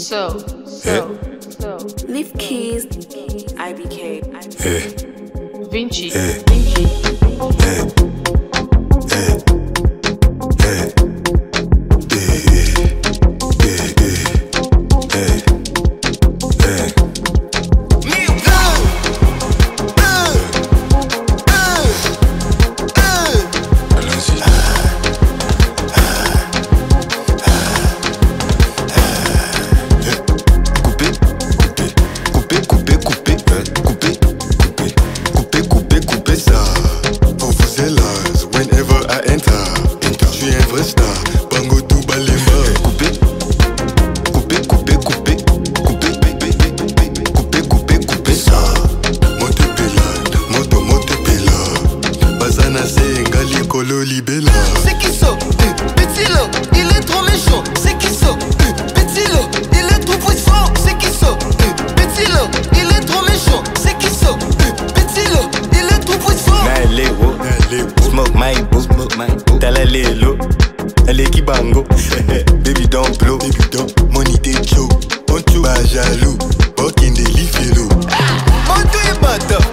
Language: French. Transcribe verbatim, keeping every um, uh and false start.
So, so, so. Leaf keys, I B K, Hey, Vinci, hey, Vinci. hey, hey, hey, hey, hey, hey. Allons-y. Coupé, coupé, coupé, coupé, coupé, coupé, coupé, coupé ça. For Vuzelas, whenever I enter, enter. Je suis un vrai star, Bango tout balimba. Coupé, coupé, coupé, coupé, coupé, coupé, coupé, coupé ça. Moto pelade, moto, moto pelade. Bazana c'est ngali kolo libela. C'est qui ça? Eh, Petit là, il est trop méchant. C'est qui ça? Eh, Petit là, il est trop puissant. C'est qui ça? Eh, Petit là, il est trop méchant. C'est qui ça? Eh, Petit là, il est trop puissant. Nalewo, Allez, smoke my boo, smoke my boo. Talalelo, elle est qui bango. Baby don't blow, baby don't money they choke. On tue, pas jaloux, walking des lits fellow. Mon Dieu, bata.